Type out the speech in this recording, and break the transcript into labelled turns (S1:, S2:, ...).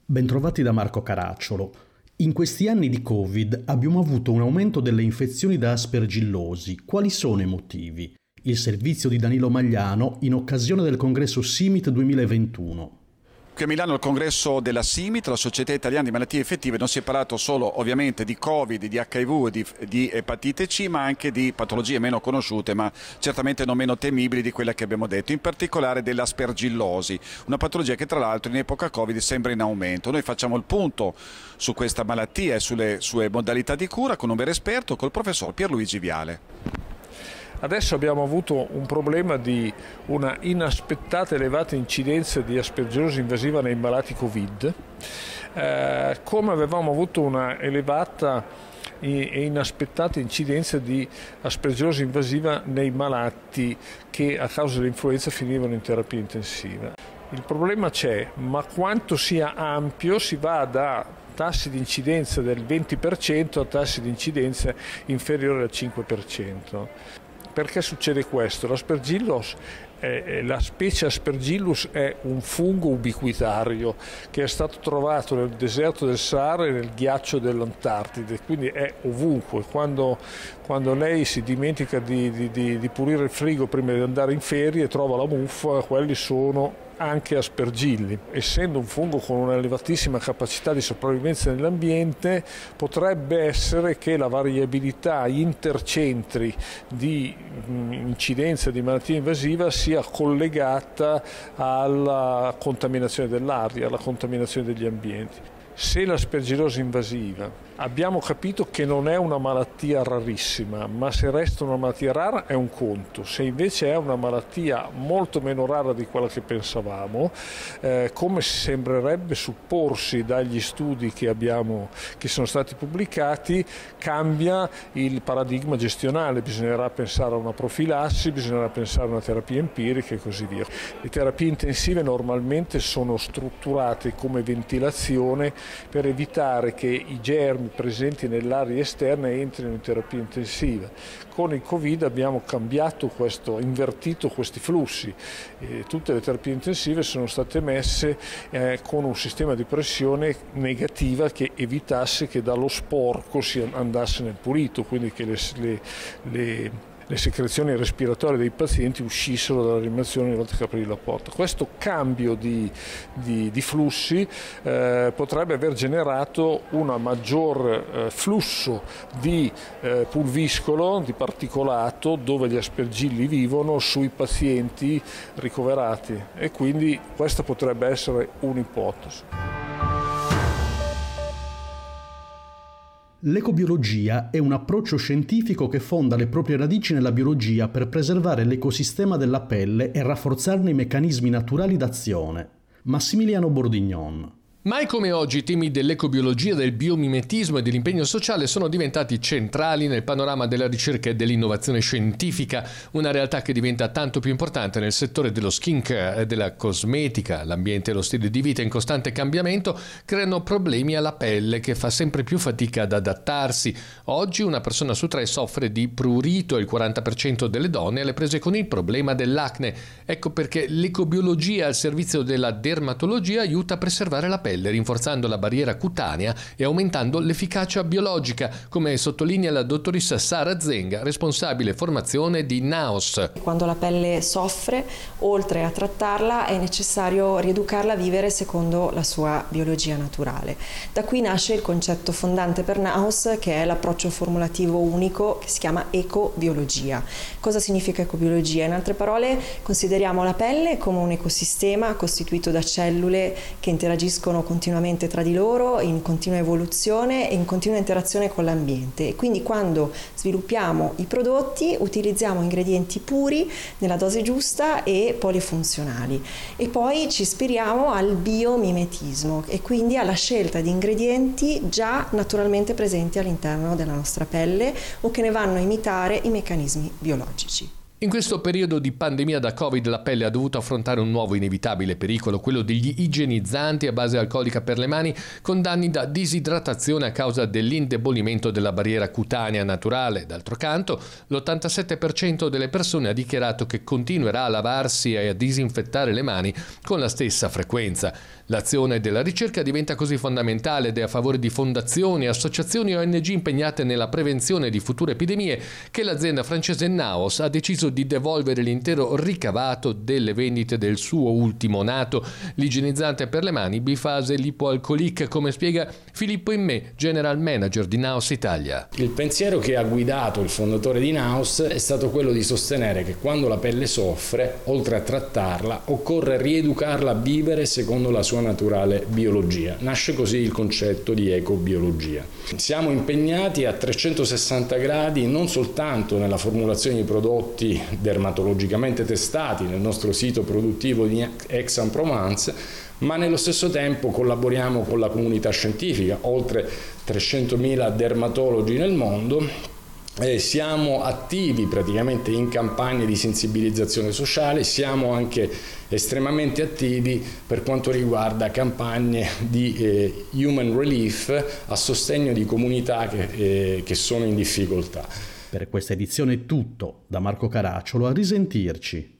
S1: Bentrovati da Marco Caracciolo. In questi anni di Covid abbiamo avuto un aumento delle infezioni da aspergillosi. Quali sono i motivi? Il servizio di Danilo Magliano in occasione del congresso SIMIT 2021.
S2: Qui a Milano il congresso della SIMIT, la Società Italiana di Malattie Infettive, non si è parlato solo ovviamente di Covid, di HIV, di epatite C, ma anche di patologie meno conosciute, ma certamente non meno temibili di quelle che abbiamo detto, in particolare dell'aspergillosi, una patologia che tra l'altro in epoca Covid sembra in aumento. Noi facciamo il punto su questa malattia e sulle sue modalità di cura con un vero esperto, col professor Pierluigi Viale.
S3: Adesso abbiamo avuto un problema di una inaspettata elevata incidenza di aspergillosi invasiva nei malati Covid, come avevamo avuto una elevata e inaspettata incidenza di aspergillosi invasiva nei malati che a causa dell'influenza finivano in terapia intensiva. Il problema c'è, ma quanto sia ampio si va da tassi di incidenza del 20% a tassi di incidenza inferiori al 5%. Perché succede questo? L'aspergillus, la specie Aspergillus è un fungo ubiquitario che è stato trovato nel deserto del Sahara e nel ghiaccio dell'Antartide, quindi è ovunque. Quando lei si dimentica di pulire il frigo prima di andare in ferie e trova la muffa, quelli sono anche aspergilli. Essendo un fungo con un'elevatissima capacità di sopravvivenza nell'ambiente, potrebbe essere che la variabilità intercentri di incidenza di malattia invasiva sia collegata alla contaminazione dell'aria, alla contaminazione degli ambienti. Se l'aspergillosi invasiva abbiamo capito che non è una malattia rarissima, ma se resta una malattia rara è un conto. Se invece è una malattia molto meno rara di quella che pensavamo, come sembrerebbe supporsi dagli studi che sono stati pubblicati, cambia il paradigma gestionale. Bisognerà pensare a una profilassi, bisognerà pensare a una terapia empirica e così via. Le terapie intensive normalmente sono strutturate come ventilazione per evitare che i germi presenti nell'aria esterna entrino in terapia intensiva. Con il Covid abbiamo invertito questi flussi. Tutte le terapie intensive sono state messe con un sistema di pressione negativa che evitasse che dallo sporco si andasse nel pulito, quindi che le secrezioni respiratorie dei pazienti uscissero dalla rianimazione una volta che aprì la porta. Questo cambio di flussi potrebbe aver generato un maggior flusso di pulviscolo, di particolato, dove gli aspergilli vivono sui pazienti ricoverati, e quindi questa potrebbe essere un'ipotesi.
S1: L'ecobiologia è un approccio scientifico che fonda le proprie radici nella biologia per preservare l'ecosistema della pelle e rafforzarne i meccanismi naturali d'azione. Massimiliano Bordignon.
S4: Mai come oggi i temi dell'ecobiologia, del biomimetismo e dell'impegno sociale sono diventati centrali nel panorama della ricerca e dell'innovazione scientifica, una realtà che diventa tanto più importante nel settore dello skincare e della cosmetica. L'ambiente e lo stile di vita in costante cambiamento creano problemi alla pelle che fa sempre più fatica ad adattarsi. Oggi una persona su 3 soffre di prurito e il 40% delle donne alle prese con il problema dell'acne. Ecco perché l'ecobiologia al servizio della dermatologia aiuta a preservare la pelle, rinforzando la barriera cutanea e aumentando l'efficacia biologica, come sottolinea la dottoressa Sara Zenga, responsabile formazione di NAOS.
S5: Quando la pelle soffre, oltre a trattarla, è necessario rieducarla a vivere secondo la sua biologia naturale. Da qui nasce il concetto fondante per NAOS, che è l'approccio formulativo unico che si chiama ecobiologia. Cosa significa ecobiologia? In altre parole, consideriamo la pelle come un ecosistema costituito da cellule che interagiscono continuamente tra di loro, in continua evoluzione e in continua interazione con l'ambiente, e quindi quando sviluppiamo i prodotti utilizziamo ingredienti puri nella dose giusta e polifunzionali, e poi ci ispiriamo al biomimetismo e quindi alla scelta di ingredienti già naturalmente presenti all'interno della nostra pelle o che ne vanno a imitare i meccanismi biologici.
S4: In questo periodo di pandemia da Covid la pelle ha dovuto affrontare un nuovo inevitabile pericolo, quello degli igienizzanti a base alcolica per le mani con danni da disidratazione a causa dell'indebolimento della barriera cutanea naturale. D'altro canto, l'87% delle persone ha dichiarato che continuerà a lavarsi e a disinfettare le mani con la stessa frequenza. L'azione della ricerca diventa così fondamentale ed è a favore di fondazioni, associazioni e ONG impegnate nella prevenzione di future epidemie che l'azienda francese Naos ha deciso di devolvere l'intero ricavato delle vendite del suo ultimo nato, l'igienizzante per le mani bifase lipoalcolic, come spiega Filippo Immè, General Manager di Naos Italia.
S6: Il pensiero che ha guidato il fondatore di Naos è stato quello di sostenere che quando la pelle soffre, oltre a trattarla, occorre rieducarla a vivere secondo la sua naturale biologia. Nasce così il concetto di ecobiologia. Siamo impegnati a 360 gradi non soltanto nella formulazione di prodotti dermatologicamente testati nel nostro sito produttivo di Aix-en-Provence, ma nello stesso tempo collaboriamo con la comunità scientifica, oltre 300.000 dermatologi nel mondo. Siamo attivi praticamente in campagne di sensibilizzazione sociale, siamo anche estremamente attivi per quanto riguarda campagne di human relief a sostegno di comunità che sono in difficoltà.
S1: Per questa edizione è tutto. Da Marco Caracciolo, a risentirci.